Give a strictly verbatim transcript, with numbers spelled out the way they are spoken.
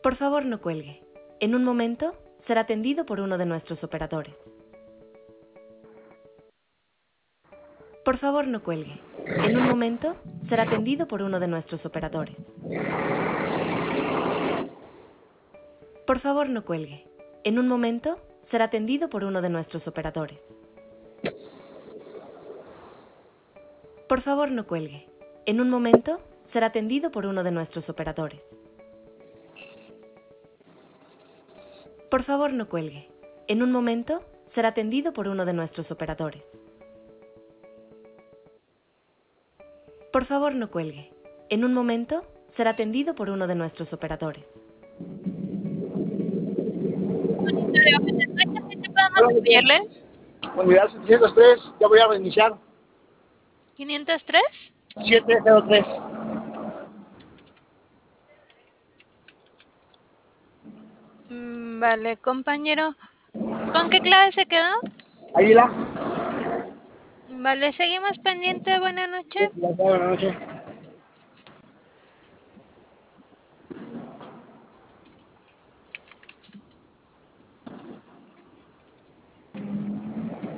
Por favor, no cuelgue. En un momento, será atendido por uno de nuestros operadores. Por favor, no cuelgue. En un momento, será atendido por uno de nuestros operadores. Por favor, no cuelgue. En un momento, será atendido por uno de nuestros operadores. Por favor, no cuelgue. En un momento, será atendido por uno de nuestros operadores. Por favor, no cuelgue. En un momento, será atendido por uno de nuestros operadores. Por favor, no cuelgue. En un momento, será atendido por uno de nuestros operadores. ¿En qué podemos apoyarle? Unidad setecientos tres, ya voy a reiniciar. ¿quinientos tres? siete cero tres. Mm, Vale, compañero. ¿Con qué clave se quedó? Águila. Vale, seguimos pendiente. Buenas noches. Buenas noches.